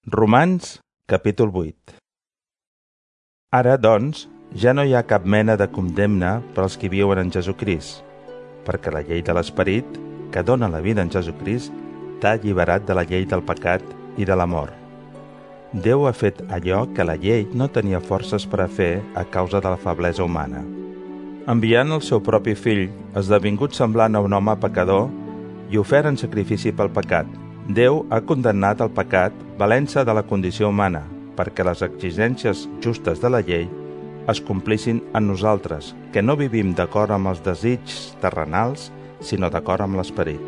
Romans, capítol 8. Ara, doncs, ja no hi ha cap mena de condemna per als qui viuen en Jesucrist, perquè la llei de l'Esperit, que dona la vida en Jesucrist, t'ha alliberat de la llei del pecat i de la mort. Déu ha fet allò que la llei no tenia forces per a fer a causa de la feblesa humana. Enviant el seu propi fill, esdevingut semblant a un home pecador i ofert en sacrifici pel pecat, Déu ha condemnat el pecat valent-se de la condició humana perquè les exigències justes de la llei es complissin en nosaltres, que no vivim d'acord amb els desigs terrenals, sinó d'acord amb l'Esperit.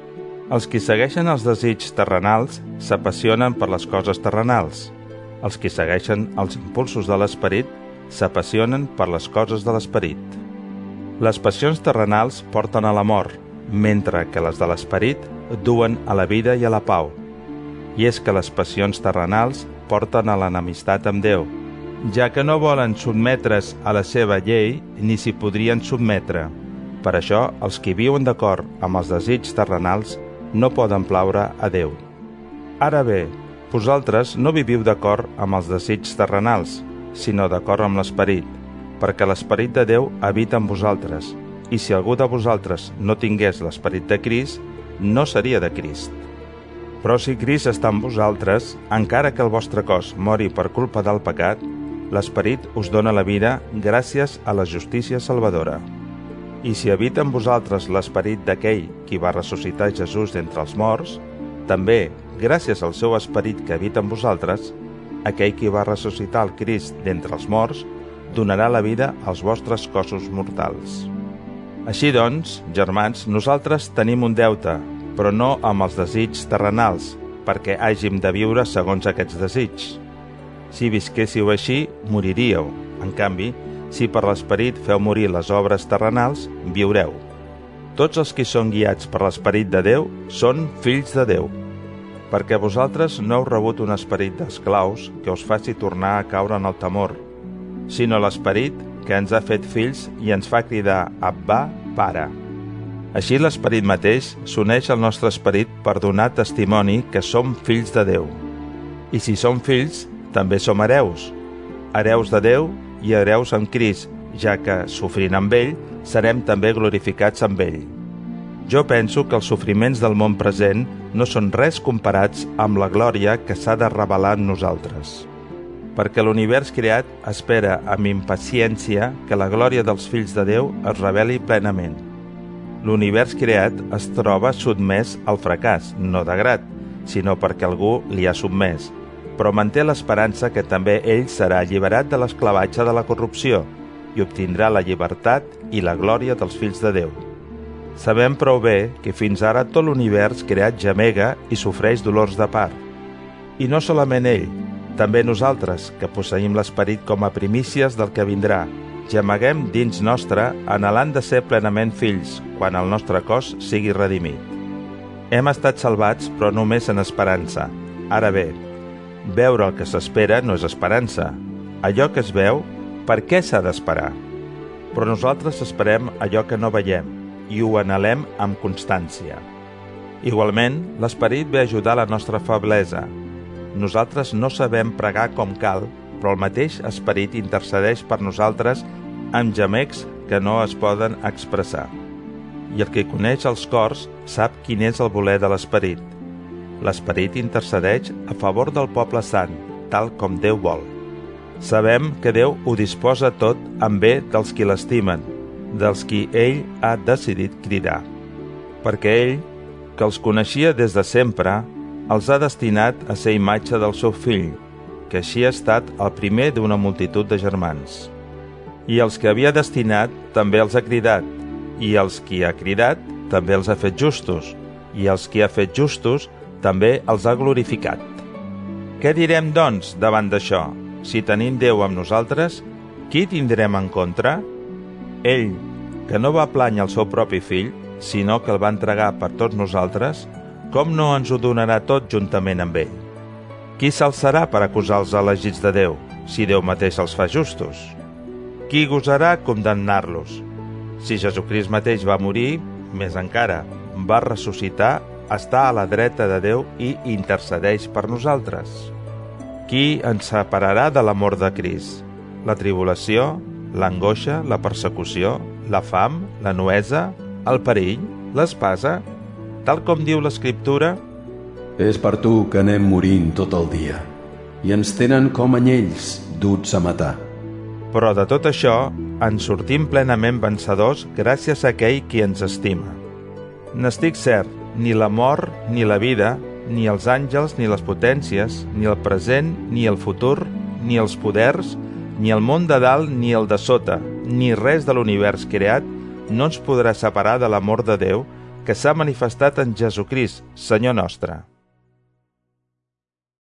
Els qui segueixen els desigs terrenals s'apassionen per les coses terrenals. Els qui segueixen els impulsos de l'Esperit s'apassionen per les coses de l'Esperit. Les passions terrenals porten a la mort, mentre que les de l'Esperit duen a la vida i a la pau. I és que les passions terrenals porten a l'enemistat amb Déu, ja que no volen sotmetre's a la seva llei ni s'hi podrien sotmetre. Per això, els qui viuen d'acord amb els desigs terrenals no poden plaure a Déu. Ara bé, vosaltres no viviu d'acord amb els desigs terrenals, sinó d'acord amb l'Esperit, perquè l'Esperit de Déu habita en vosaltres, i si algú de vosaltres no tingués l'Esperit de Crist, no seria de Crist. Però si Crist està en vosaltres, encara que el vostre cos mori per culpa del pecat, l'Esperit us dona la vida gràcies a la justícia salvadora. I si habita en vosaltres l'Esperit d'aquell qui va ressuscitar Jesús d'entre els morts, també, gràcies al seu Esperit que habita en vosaltres, aquell qui va ressuscitar el Crist d'entre els morts, donarà la vida als vostres cossos mortals. Així doncs, germans, nosaltres tenim un deute, però no amb els desigs terrenals, perquè hàgim de viure segons aquests desigs. Si visquéssiu així, moriríeu. En canvi, si per l'Esperit feu morir les obres terrenals, viureu. Tots els que són guiats per l'Esperit de Déu són fills de Déu, perquè vosaltres no heu rebut un esperit d'esclaus que us faci tornar a caure en el temor, sinó l'Esperit que ens ha fet fills i ens fa cridar Abbà, Pare. Així l'Esperit mateix s'uneix al nostre esperit per donar testimoni que som fills de Déu. I si som fills, també som hereus, hereus de Déu i hereus amb Crist, ja que, sofrint amb ell, serem també glorificats amb ell. Jo penso que els sofriments del món present no són res comparats amb la glòria que s'ha de revelar en nosaltres. Perquè l'univers creat espera amb impaciència que la glòria dels fills de Déu es reveli plenament. L'univers creat es troba sotmès al fracàs, no de grat, sinó perquè algú li ha sotmès, però manté l'esperança que també ell serà alliberat de l'esclavatge de la corrupció i obtindrà la llibertat i la glòria dels fills de Déu. Sabem prou bé que fins ara tot l'univers creat gemega i sofreix dolors de part. I no solament ell, també nosaltres, que posseïm l'Esperit com a primícies del que vindrà, gemeguem dins nostre anhelant de ser plenament fills quan el nostre cos sigui redimit. Hem estat salvats, però només en esperança. Ara bé, veure el que s'espera no és esperança. Allò que es veu, per què s'ha d'esperar? Però nosaltres esperem allò que no veiem i ho anhelem amb constància. Igualment, l'Esperit ve a ajudar la nostra feblesa. Nosaltres no sabem pregar com cal, però el mateix Esperit intercedeix per nosaltres amb gemecs que no es poden expressar. I el que coneix els cors sap quin és el voler de l'Esperit. L'Esperit intercedeix a favor del poble sant, tal com Déu vol. Sabem que Déu ho disposa tot en bé dels qui l'estimen, dels qui ell ha decidit cridar. Perquè ell, que els coneixia des de sempre, els ha destinat a ser imatge del seu fill, que així ha estat el primer d'una multitud de germans. I els que havia destinat també els ha cridat, i els qui ha cridat també els ha fet justos, i els qui ha fet justos també els ha glorificat. Què direm, doncs, davant d'això? Si tenim Déu amb nosaltres, qui tindrem en contra? Ell, que no va plànyer el seu propi fill, sinó que el va entregar per tots nosaltres, com no ens ho donarà tot juntament amb ell? Qui s'alçarà per acusar els elegits de Déu, si Déu mateix els fa justos? Qui gosarà condemnar-los? Si Jesucrist mateix va morir, més encara, va ressuscitar, està a la dreta de Déu i intercedeix per nosaltres. Qui ens separarà de l'amor de Crist? La tribulació, l'angoixa, la persecució, la fam, la nuesa, el perill, l'espasa? Tal com diu l'Escriptura, és per tu que anem morint tot el dia, i ens tenen com anyells duts a matar. però de tot això en sortim plenament vencedors gràcies a aquell qui ens estima. N'estic cert, ni la mort, ni la vida, ni els àngels, ni les potències, ni el present, ni el futur, ni els poders, ni el món de dalt, ni el de sota, ni res de l'univers creat, no ens podrà separar de l'amor de Déu que s'ha manifestat en Jesucrist, Senyor nostre.